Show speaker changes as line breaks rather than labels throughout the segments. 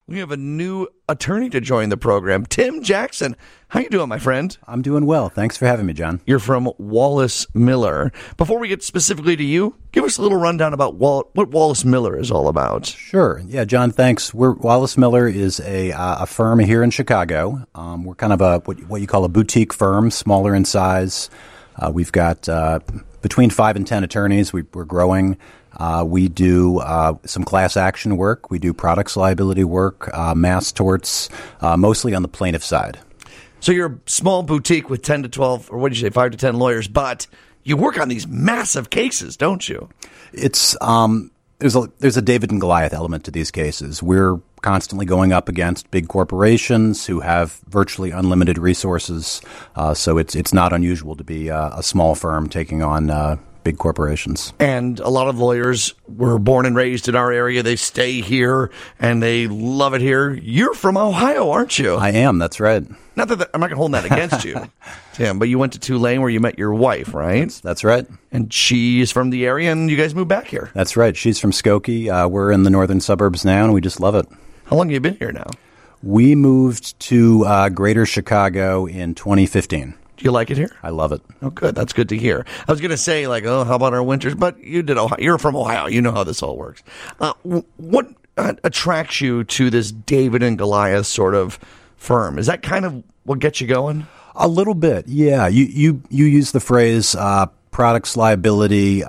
We have a new attorney to join the program, Tim Jackson. How you doing, my friend?
I'm doing well. Thanks for having me, John.
You're from Wallace Miller. Before we get specifically to you, give us a little rundown about what Wallace Miller is all about.
Sure. Yeah, John, thanks. Wallace Miller is a firm here in Chicago. We're kind of what you call a boutique firm, smaller in size. We've got between 5 and 10 attorneys. We're growing. We do some class action work. We do products liability work, mass torts, mostly on the plaintiff side.
So you're a small boutique with 10 to 12, or what did you say, 5 to 10 lawyers, but you work on these massive cases, don't you?
It's there's a David and Goliath element to these cases. We're constantly going up against big corporations who have virtually unlimited resources. So it's not unusual to be a small firm taking on big corporations.
And a lot of lawyers were born and raised in our area. They stay here and they love it here. You're from Ohio, aren't you?
I am. That's right.
Not that I'm not going to hold that against you, Tim, but you went to Tulane where you met your wife, right?
That's right.
And she's from the area and you guys moved back here.
That's right. She's from Skokie. We're in the northern suburbs now and we just love it.
How long have you been here now?
We moved to greater Chicago in 2015.
Do you like it here?
I love it.
Oh, good. That's good to hear. I was going to say, how about our winters? But you did. You're from Ohio. You know how this all works. What attracts you to this David and Goliath sort of firm? Is that kind of what gets you going?
A little bit, yeah. You use the phrase products liability,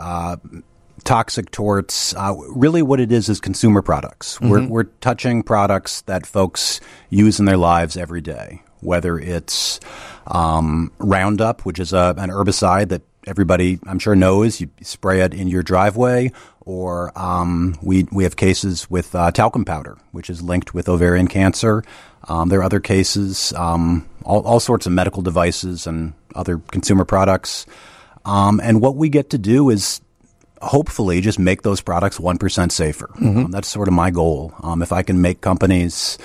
toxic torts. Really what it is consumer products. Mm-hmm. We're touching products that folks use in their lives every day, whether it's Roundup, which is an herbicide that everybody, I'm sure, knows. You spray it in your driveway, or we have cases with talcum powder, which is linked with ovarian cancer. There are other cases, all sorts of medical devices and other consumer products. And what we get to do is hopefully just make those products 1% safer. Mm-hmm. That's sort of my goal. If I can make companies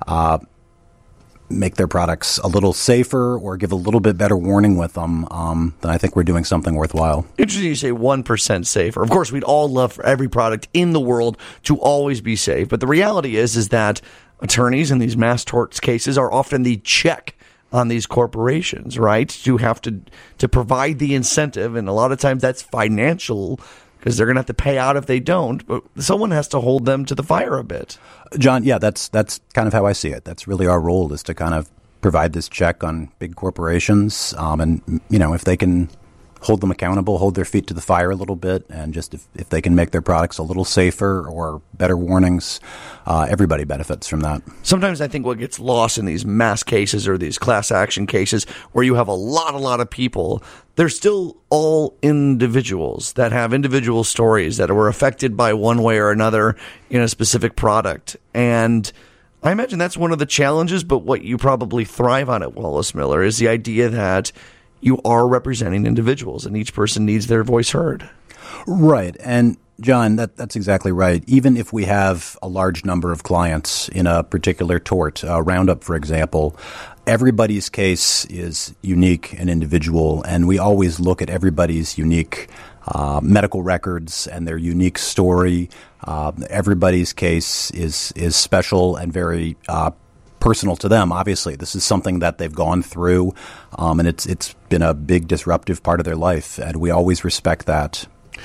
make their products a little safer or give a little bit better warning with them, then I think we're doing something worthwhile.
Interesting you say 1% safer. Of course, we'd all love for every product in the world to always be safe. But the reality is that attorneys in these mass torts cases are often the check on these corporations, right? To have to provide the incentive. And a lot of times that's financial, because they're going to have to pay out if they don't, but someone has to hold them to the fire a bit.
John, yeah, that's kind of how I see it. That's really our role, is to kind of provide this check on big corporations. And, if they can hold them accountable, hold their feet to the fire a little bit, and just if they can make their products a little safer or better warnings, everybody benefits from that.
Sometimes I think what gets lost in these mass cases or these class action cases where you have a lot of people, they're still all individuals that have individual stories that were affected by one way or another in a specific product. And I imagine that's one of the challenges, but what you probably thrive on at Wallace Miller is the idea that you are representing individuals and each person needs their voice heard.
Right. And John, that's exactly right. Even if we have a large number of clients in a particular tort, Roundup, for example, everybody's case is unique and individual, and we always look at everybody's unique medical records and their unique story. Everybody's case is special and very personal to them. Obviously, this is something that they've gone through, and it's been a big disruptive part of their life, and we always respect that.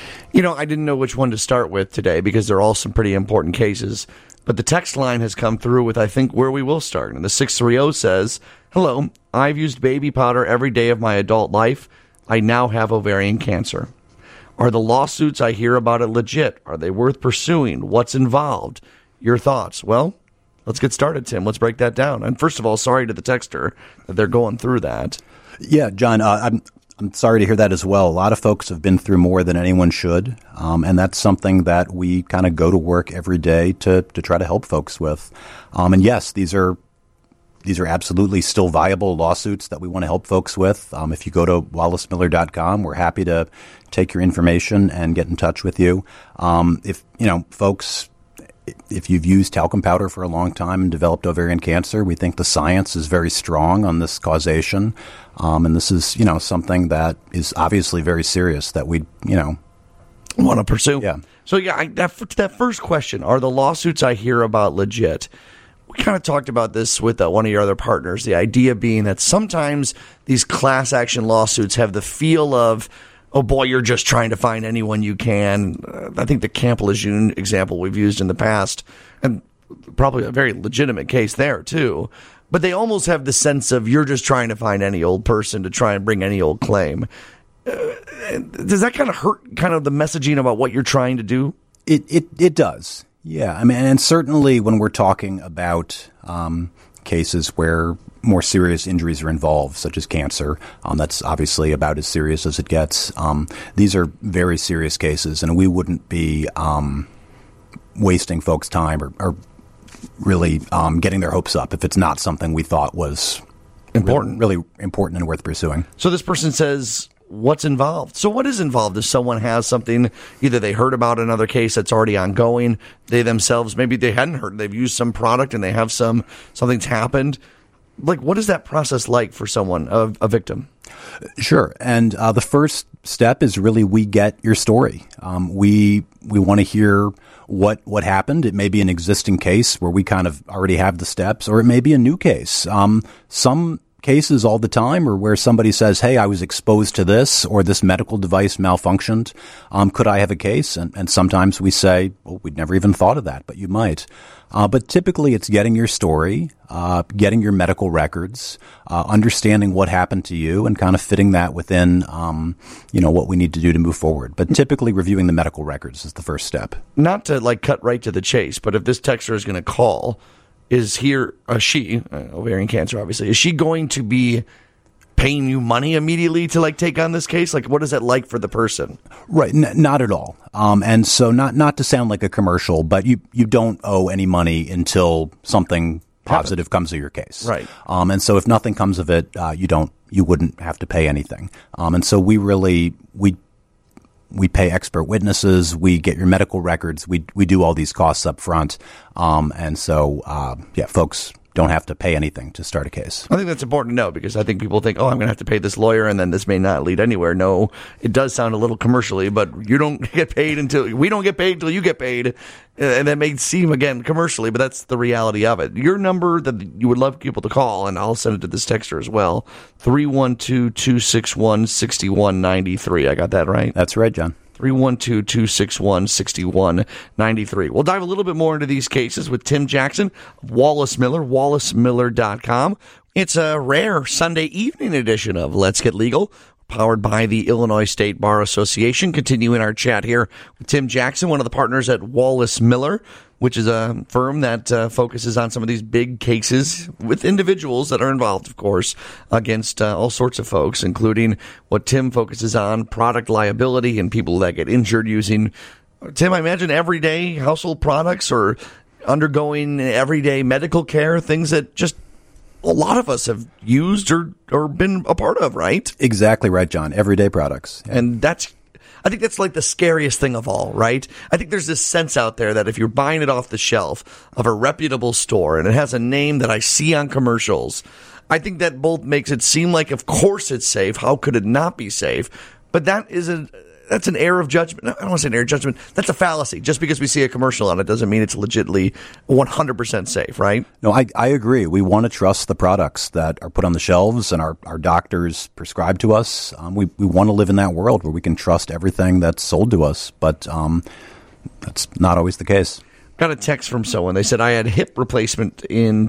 I didn't know which one to start with today because they're all some pretty important cases, but the text line has come through with, I think, where we will start. And the 630 says, "Hello, I've used baby powder every day of my adult life. I now have ovarian cancer. Are the lawsuits I hear about it legit? Are they worth pursuing? What's involved? Your thoughts?" Well, let's get started, Tim. Let's break that down. And first of all, sorry to the texter that they're going through that.
Yeah, John, I'm sorry to hear that as well. A lot of folks have been through more than anyone should, and that's something that we kind of go to work every day to try to help folks with. And yes, these are absolutely still viable lawsuits that we want to help folks with. If you go to wallacemiller.com, we're happy to take your information and get in touch with you. If you've used talcum powder for a long time and developed ovarian cancer, we think the science is very strong on this causation. And this is, something that is obviously very serious that we,
want to pursue.
Yeah.
So, that first question, are the lawsuits I hear about legit? We kind of talked about this with one of your other partners, the idea being that sometimes these class action lawsuits have the feel of, oh boy, you're just trying to find anyone you can. I think the Camp Lejeune example we've used in the past, and probably a very legitimate case there too, but they almost have the sense of you're just trying to find any old person to try and bring any old claim. Does that kind of hurt kind of the messaging about what you're trying to do?
It does. Yeah. I mean, and certainly when we're talking about cases where more serious injuries are involved, such as cancer, that's obviously about as serious as it gets. These are very serious cases, and we wouldn't be wasting folks' time or really getting their hopes up if it's not something we thought was
important,
really important and worth pursuing.
So this person says, what's involved? So what is involved if someone has something, either they heard about another case that's already ongoing, they themselves, maybe they hadn't heard, they've used some product and they have something's happened. Like, what is that process like for someone, a victim?
Sure. And the first step is really we get your story. We want to hear what happened. It may be an existing case where we kind of already have the steps, or it may be a new case. Some cases all the time are where somebody says, hey, I was exposed to this, or this medical device malfunctioned. Could I have a case? And sometimes we say, well, we'd never even thought of that, but you might. But typically it's getting your story, getting your medical records, understanding what happened to you, and kind of fitting that within, what we need to do to move forward. But typically reviewing the medical records is the first step.
Not to cut right to the chase, but if this texter is going to call, is she, ovarian cancer, obviously, is she going to be paying you money immediately to take on this case? What is that like for the person?
Right. Not at all. And so not to sound like a commercial, but you don't owe any money until something positive comes of your case.
Right.
And so if nothing comes of it, you wouldn't have to pay anything. And so we pay expert witnesses, we get your medical records, we do all these costs up front. And so folks don't have to pay anything to start a case.
I think that's important to know, because I think people think, oh, I'm going to have to pay this lawyer and then this may not lead anywhere. No, it does sound a little commercially, but you don't get paid we don't get paid until you get paid. And that may seem, again, commercially, but that's the reality of it. Your number that you would love people to call, and I'll send it to this texter as well, 312-261-6193. I got that right?
That's right, John.
312-261-6193. We'll dive a little bit more into these cases with Tim Jackson of Wallace Miller, wallacemiller.com. It's a rare Sunday evening edition of Let's Get Legal, powered by the Illinois State Bar Association. Continuing our chat here with Tim Jackson, one of the partners at Wallace Miller, which is a firm that focuses on some of these big cases with individuals that are involved, of course, against all sorts of folks, including what Tim focuses on, product liability and people that get injured using, Tim, I imagine, everyday household products or undergoing everyday medical care, things that just a lot of us have used or been a part of, right?
Exactly right, John. Everyday products. Yeah.
And I think that's the scariest thing of all, right? I think there's this sense out there that if you're buying it off the shelf of a reputable store and it has a name that I see on commercials, I think that both makes it seem like, of course it's safe. How could it not be safe? But that's an error of judgment. I don't want to say an error of judgment. That's a fallacy. Just because we see a commercial on it doesn't mean it's legitimately 100% safe, right?
No, I agree. We want to trust the products that are put on the shelves and our doctors prescribe to us. We want to live in that world where we can trust everything that's sold to us, but that's not always the case.
Got a text from someone. They said, I had hip replacement in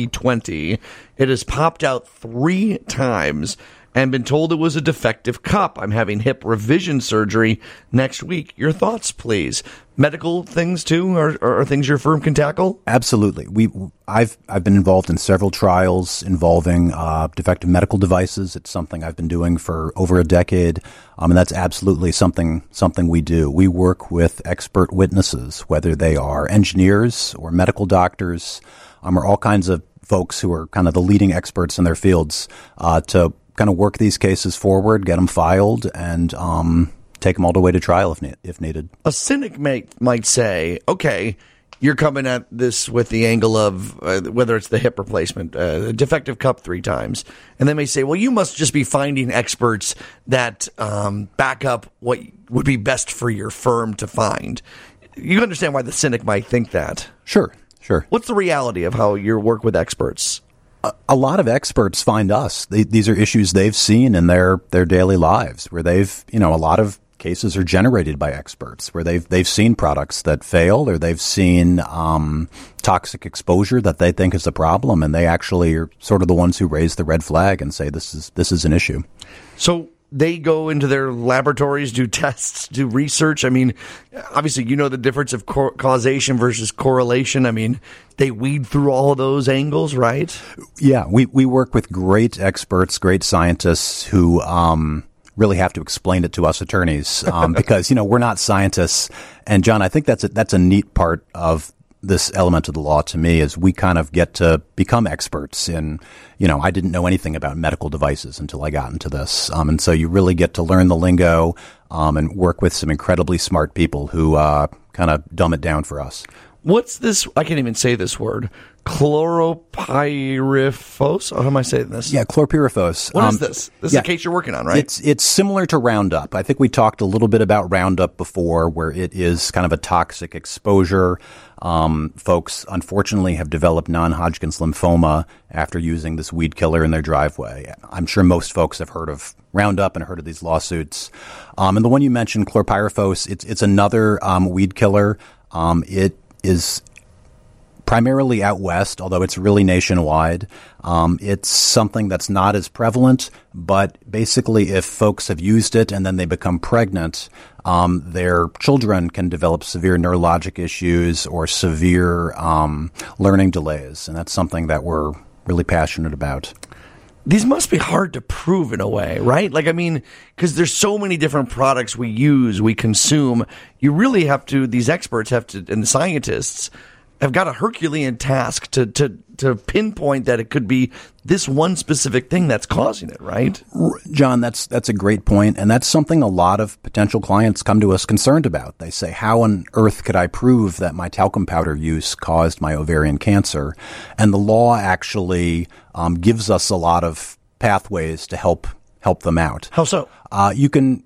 2020. It has popped out 3 times and been told it was a defective cup. I'm having hip revision surgery next week. Your thoughts, please. Medical things, too, are things your firm can tackle?
Absolutely. I've been involved in several trials involving defective medical devices. It's something I've been doing for over a decade, and that's absolutely something we do. We work with expert witnesses, whether they are engineers or medical doctors, or all kinds of folks who are kind of the leading experts in their fields, to kind of work these cases forward, get them filed, and take them all the way to trial if needed.
A cynic might say, okay, you're coming at this with the angle of whether it's the hip replacement, a defective cup 3 times. And they may say, well, you must just be finding experts that back up what would be best for your firm to find. You understand why the cynic might think that.
Sure. Sure.
What's the reality of how you work with experts?
A lot of experts find us. These are issues they've seen in their daily lives, where they've, a lot of cases are generated by experts, where they've seen products that fail, or they've seen toxic exposure that they think is a problem, and they actually are sort of the ones who raise the red flag and say this is an issue.
So they go into their laboratories, do tests, do research. I mean, obviously, the difference of causation versus correlation. I mean, they weed through all of those angles, right?
Yeah, we work with great experts, great scientists who really have to explain it to us attorneys because, we're not scientists. And, John, I think that's a neat part of this element of the law to me, is we kind of get to become experts in, I didn't know anything about medical devices until I got into this. And so you really get to learn the lingo and work with some incredibly smart people who kind of dumb it down for us.
What's this? I can't even say this word. Chlorpyrifos? How am I saying this?
Yeah, chlorpyrifos.
What is this? This is a case you're working on, right?
It's similar to Roundup. I think we talked a little bit about Roundup before, where it is kind of a toxic exposure. Folks, unfortunately, have developed non-Hodgkin's lymphoma after using this weed killer in their driveway. I'm sure most folks have heard of Roundup and heard of these lawsuits. And the one you mentioned, chlorpyrifos, it's another weed killer. It is primarily out west, although it's really nationwide. It's something that's not as prevalent, but basically if folks have used it and then they become pregnant, their children can develop severe neurologic issues or severe learning delays, and that's something that we're really passionate about.
These must be hard to prove in a way, right? Because there's so many different products we use, we consume. You really have to, these experts have to, and the scientists have got a Herculean task to pinpoint that it could be this one specific thing that's causing it, right?
John, that's a great point, and that's something a lot of potential clients come to us concerned about. They say, how on earth could I prove that my talcum powder use caused my ovarian cancer? And the law actually gives us a lot of pathways to help them out.
How so?
You can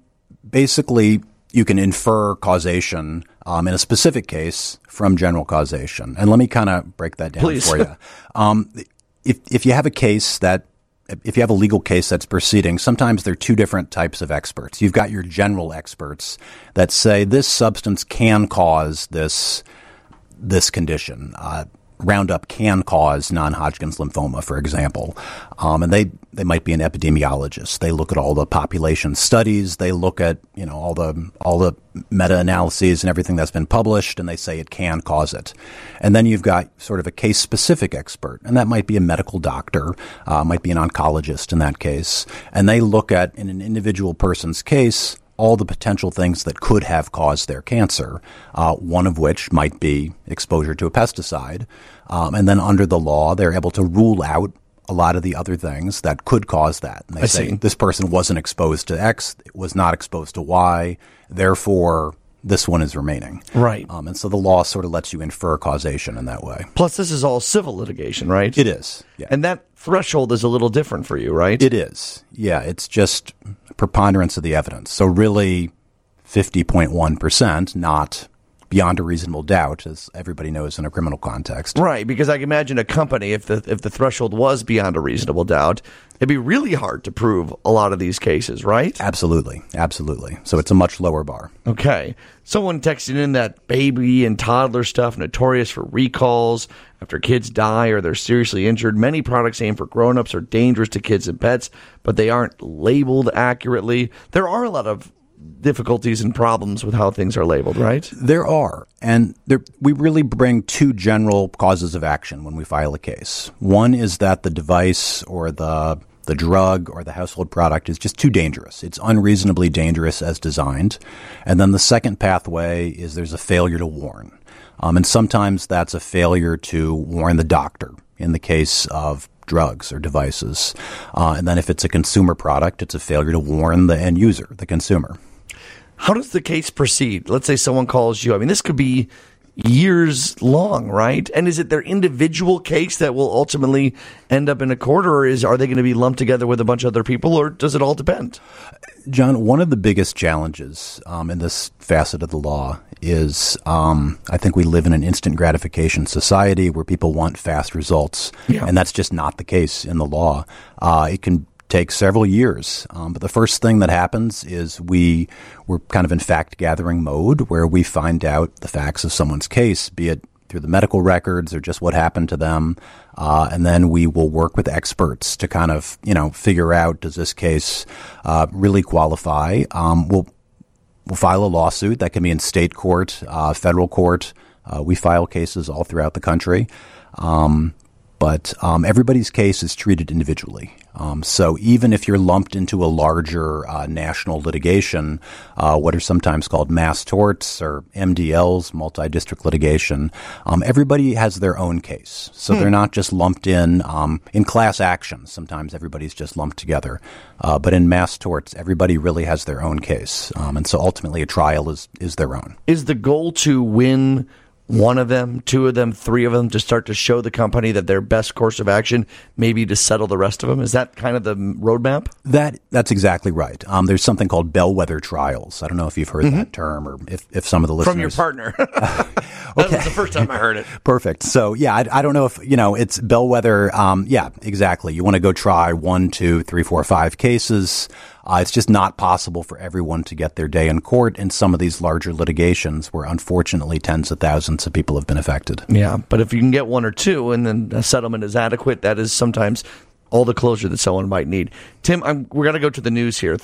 infer causation in a specific case from general causation. And let me kind of break that down
Please.
for you. If you have if you have a legal case that's proceeding, sometimes there are two different types of experts. You've got your general experts that say this substance can cause this condition. Roundup can cause non-Hodgkin's lymphoma, for example. And they might be an epidemiologist. They look at all the population studies. They look at, all the meta-analyses and everything that's been published, and they say it can cause it. And then you've got sort of a case-specific expert, and that might be a medical doctor, might be an oncologist in that case. And they look at, in an individual person's case, all the potential things that could have caused their cancer, one of which might be exposure to a pesticide. And then under the law, they're able to rule out a lot of the other things that could cause that. And they say this person wasn't exposed to X, was not exposed to Y, therefore this one is remaining.
Right.
And so the law sort of lets you infer causation in that way.
Plus, this is all civil litigation, right?
It is. Yeah.
And that threshold is a little different for you, right?
It is. Yeah, it's just preponderance of the evidence. So really 50.1%, not beyond a reasonable doubt, as everybody knows in a criminal context.
Right, because I can imagine a company, if the threshold was beyond a reasonable doubt, it'd be really hard to prove a lot of these cases, right?
Absolutely. So it's a much lower bar.
Okay. Someone texted in that baby and toddler stuff notorious for recalls after kids die or they're seriously injured. Many products aimed for grown-ups are dangerous to kids and pets, but they aren't labeled accurately. There are a lot of difficulties and problems with how things are labeled, right?
There are. And we really bring two general causes of action when we file a case. One is that the device or the drug or the household product is just too dangerous. It's unreasonably dangerous as designed. And then the second pathway is there's a failure to warn. And sometimes that's a failure to warn the doctor in the case of drugs or devices. And then if it's a consumer product, it's a failure to warn the end user, the consumer.
How does the case proceed? Let's say someone calls you. I mean, this could be years long, right? And is it their individual case that will ultimately end up in a court, or are they going to be lumped together with a bunch of other people, or does it all depend?
John, one of the biggest challenges in this facet of the law is I think we live in an instant gratification society where people want fast results, and that's just not the case in the law. It can take several years, but the first thing that happens is we're kind of in fact-gathering mode where we find out the facts of someone's case, be it through the medical records or just what happened to them, and then we will work with experts to kind of, figure out, does this case really qualify? We'll file a lawsuit that can be in state court, federal court. We file cases all throughout the country. But everybody's case is treated individually. So even if you're lumped into a larger national litigation, what are sometimes called mass torts or MDLs, multi-district litigation, everybody has their own case. So they're not just lumped in class actions. Sometimes everybody's just lumped together. But in mass torts, everybody really has their own case. And so ultimately a trial is their own.
Is the goal to win one of them, two of them, three of them, to start to show the company that their best course of action may be to settle the rest of them? Is that kind of the roadmap?
That's exactly right. There's something called bellwether trials. I don't know if you've heard that term, or if some of the listeners...
From your partner. That was the first time I heard it.
Perfect. So, yeah, I don't know if, it's bellwether. Yeah, exactly. You want to go try 1, 2, 3, 4, 5 cases. It's just not possible for everyone to get their day in court in some of these larger litigations where, unfortunately, tens of thousands of people have been affected.
Yeah, but if you can get 1 or 2 and then a settlement is adequate, that is sometimes all the closure that someone might need. Tim, we're going to go to the news here.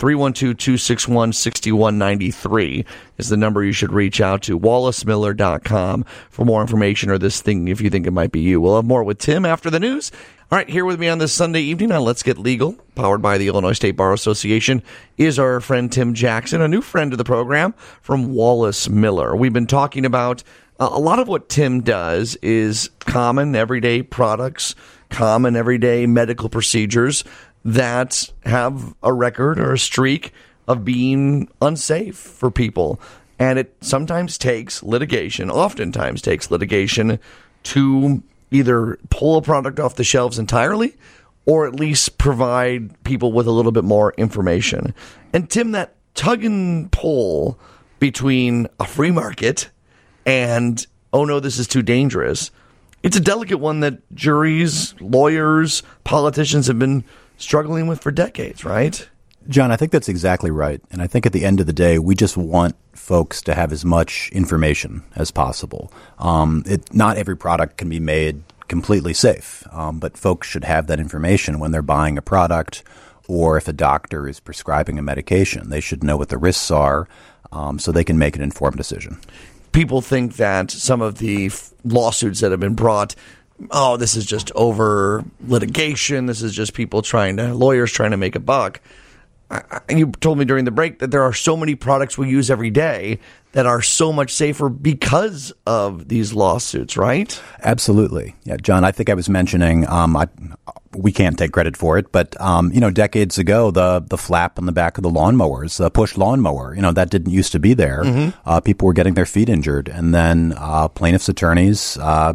312-261-6193 is the number you should reach out to. WallaceMiller.com for more information or this thing if you think it might be you. We'll have more with Tim after the news. All right, here with me on this Sunday evening on Let's Get Legal, powered by the Illinois State Bar Association, is our friend Tim Jackson, a new friend of the program from Wallace Miller. We've been talking about a lot of what Tim does is common everyday products, common everyday medical procedures that have a record or a streak of being unsafe for people. And it sometimes takes litigation, oftentimes takes litigation to either pull a product off the shelves entirely or at least provide people with a little bit more information. And Tim, that tug and pull between a free market and, oh no, this is too dangerous, it's a delicate one that juries, lawyers, politicians have been struggling with for decades, right?
John, I think that's exactly right. And I think at the end of the day, we just want folks to have as much information as possible. Not every product can be made completely safe, but folks should have that information when they're buying a product or if a doctor is prescribing a medication. They should know what the risks are so they can make an informed decision.
People think that some of the lawsuits that have been brought, oh, this is just over litigation. This is just lawyers trying to make a buck. You told me during the break that there are so many products we use every day that are so much safer because of these lawsuits, right?
Absolutely. Yeah, John, I think I was mentioning, we can't take credit for it, but, decades ago, the flap on the back of the lawnmowers, the push lawnmower, that didn't used to be there. Mm-hmm. People were getting their feet injured. And then plaintiffs' attorneys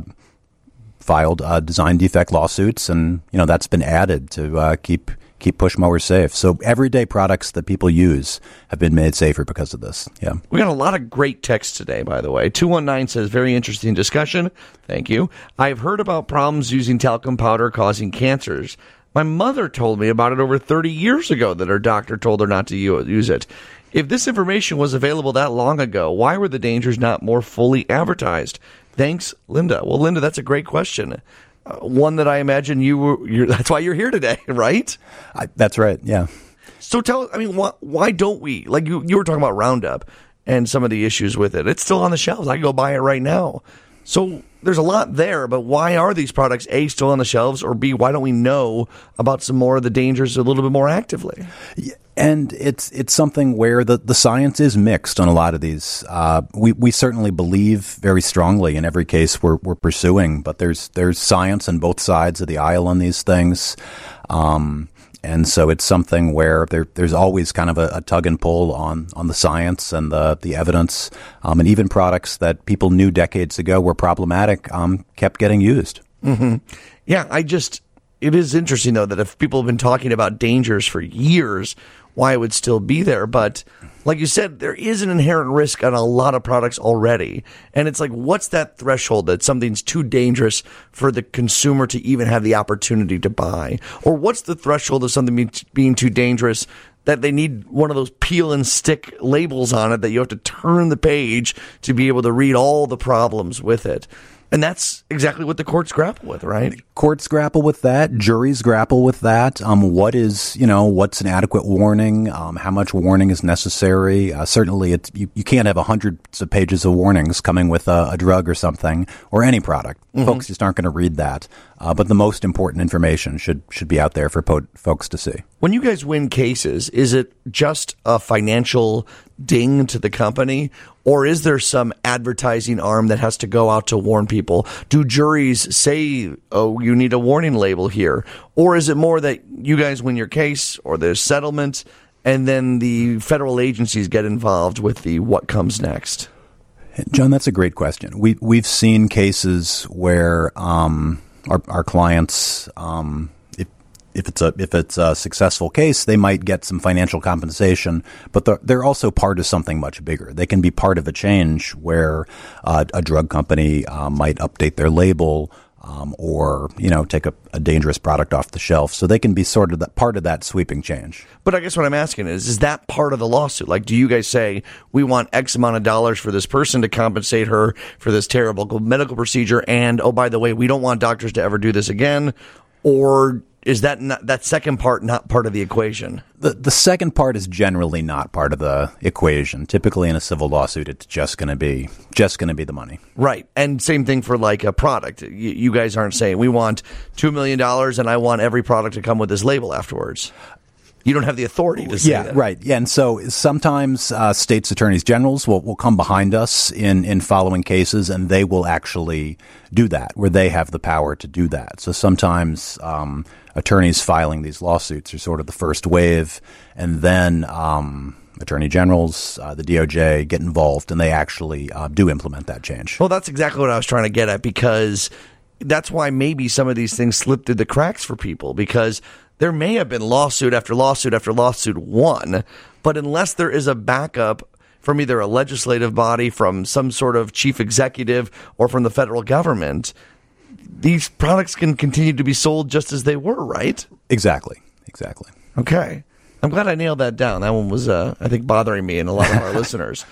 filed design defect lawsuits, and, that's been added to keep push mowers safe. So everyday products that people use have been made safer because of this. Yeah.
We got a lot of great texts today, by the way. 219 says, very interesting discussion. Thank you. I've heard about problems using talcum powder causing cancers. My mother told me about it over 30 years ago that her doctor told her not to use it. If this information was available that long ago, why were the dangers not more fully advertised? Thanks, Linda. Well, Linda, that's a great question. One that I imagine that's why you're here today, right?
That's right, yeah.
So why don't we? Like you were talking about Roundup and some of the issues with it. It's still on the shelves. I can go buy it right now. So there's a lot there, but why are these products, A, still on the shelves, or B, why don't we know about some more of the dangers a little bit more actively?
Yeah. And it's something where the science is mixed on a lot of these. We certainly believe very strongly in every case we're pursuing, but there's science on both sides of the aisle on these things. And And so it's something where there's always kind of a tug and pull on the science and the evidence, and even products that people knew decades ago were problematic kept getting used.
Mm-hmm. Yeah, it is interesting, though, that if people have been talking about dangers for years, why it would still be there. But like you said, there is an inherent risk on a lot of products already. And it's like, what's that threshold that something's too dangerous for the consumer to even have the opportunity to buy? Or what's the threshold of something being too dangerous that they need one of those peel and stick labels on it that you have to turn the page to be able to read all the problems with it? And that's exactly what the courts grapple with, right?
Courts grapple with that. Juries grapple with that. What's an adequate warning? How much warning is necessary? Certainly, you can't have hundreds of pages of warnings coming with a drug or something or any product. Mm-hmm. Folks just aren't going to read that. But the most important information should be out there for folks to see.
When you guys win cases, is it just a financial ding to the company, or is there some advertising arm that has to go out to warn people? Do juries say, oh, you need a warning label here? Or is it more that you guys win your case or there's settlement and then the federal agencies get involved with the what comes next?
John, that's a great question. We've seen cases where our clients, if it's a successful case, they might get some financial compensation, but they're also part of something much bigger. They can be part of a change where a drug company might update their label or take a dangerous product off the shelf. So they can be sort of part of that sweeping change.
But I guess what I'm asking is that part of the lawsuit? Like, do you guys say, we want X amount of dollars for this person to compensate her for this terrible medical procedure, and, oh, by the way, we don't want doctors to ever do this again? Or is that second part not part of the equation?
The second part is generally not part of the equation. Typically in a civil lawsuit, it's just going to be the money.
Right. And same thing for like a product. You guys aren't saying we want $2 million and I want every product to come with this label afterwards. You don't have the authority to say that.
Yeah, right. Yeah, and so sometimes states' attorneys generals will come behind us in following cases, and they will actually do that, where they have the power to do that. So sometimes attorneys filing these lawsuits are sort of the first wave, and then attorney generals, the DOJ get involved, and they actually do implement that change.
Well, that's exactly what I was trying to get at, because that's why maybe some of these things slip through the cracks for people, because there may have been lawsuit after lawsuit after lawsuit won, but unless there is a backup from either a legislative body, from some sort of chief executive, or from the federal government, these products can continue to be sold just as they were, right?
Exactly.
Okay. I'm glad I nailed that down. That one was, I think, bothering me and a lot of our listeners.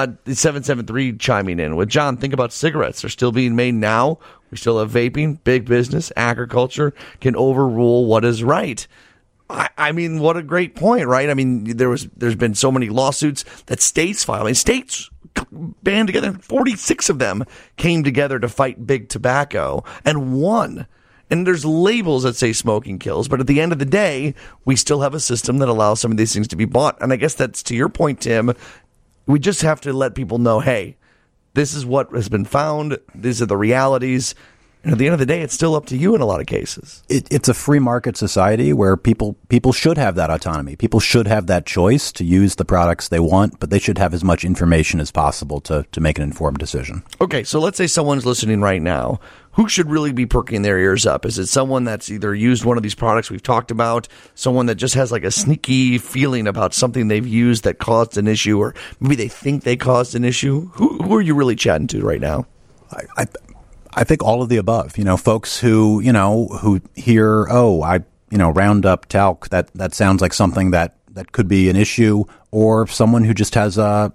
773 chiming in with, John, think about cigarettes. They're still being made now. We still have vaping. Big business, agriculture can overrule what is right. I mean, what a great point, right? I mean, there's been so many lawsuits that states file. I mean, states band together. 46 of them came together to fight big tobacco and won. And there's labels that say smoking kills, but at the end of the day, we still have a system that allows some of these things to be bought. And I guess that's to your point, Tim. We just have to let people know, hey, this is what has been found. These are the realities. And at the end of the day, it's still up to you in a lot of cases.
It's a free market society where people should have that autonomy. People should have that choice to use the products they want, but they should have as much information as possible to make an informed decision.
Okay, so let's say someone's listening right now. Who should really be perking their ears up? Is it someone that's either used one of these products we've talked about, someone that just has like a sneaky feeling about something they've used that caused an issue, or maybe they think they caused an issue? Who are you really chatting to right now?
I think all of the above. Folks who hear, Roundup, talc, that sounds like something that could be an issue, or someone who just has I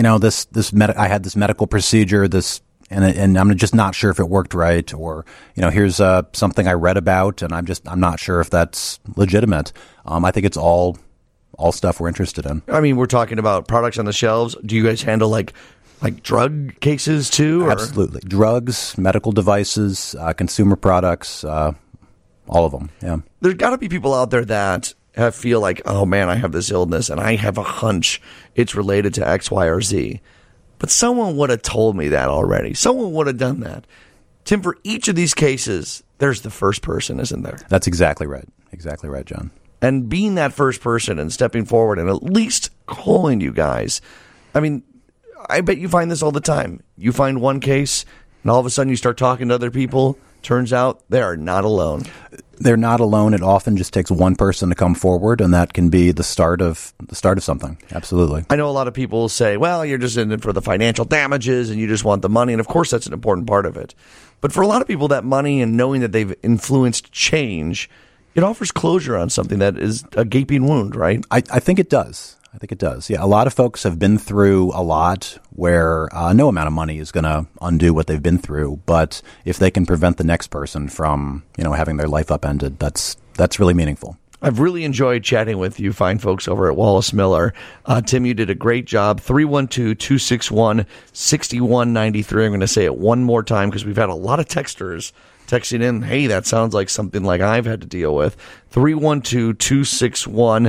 had this medical procedure, and I'm just not sure if it worked right, or here's something I read about, and I'm not sure if that's legitimate. I think it's all stuff we're interested in.
I mean, we're talking about products on the shelves. Do you guys handle like drug cases too? Or?
Absolutely. Drugs, medical devices, consumer products, all of them. Yeah.
There's got to be people out there that feel like, oh man, I have this illness and I have a hunch it's related to X, Y, or Z. But someone would have told me that already. Someone would have done that. Tim, for each of these cases, there's the first person, isn't there?
That's exactly right. Exactly right, John.
And being that first person and stepping forward and at least calling you guys. I mean, I bet you find this all the time. You find one case, and all of a sudden you start talking to other people. Turns out they are not alone.
They're not alone. It often just takes one person to come forward, and that can be the start of something. Absolutely.
I know a lot of people say, well, you're just in it for the financial damages and you just want the money. And of course, that's an important part of it. But for a lot of people, that money and knowing that they've influenced change, it offers closure on something that is a gaping wound, right?
I think it does. I think it does. Yeah, a lot of folks have been through a lot where no amount of money is going to undo what they've been through. But if they can prevent the next person from, having their life upended, that's really meaningful.
I've really enjoyed chatting with you fine folks over at Wallace Miller. Tim, you did a great job. 312-261-6193. I'm going to say it one more time because we've had a lot of texters texting in, hey, that sounds like something like I've had to deal with.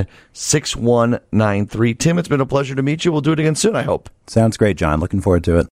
312-261-6193. Tim, it's been a pleasure to meet you. We'll do it again soon, I hope.
Sounds great, John. Looking forward to it.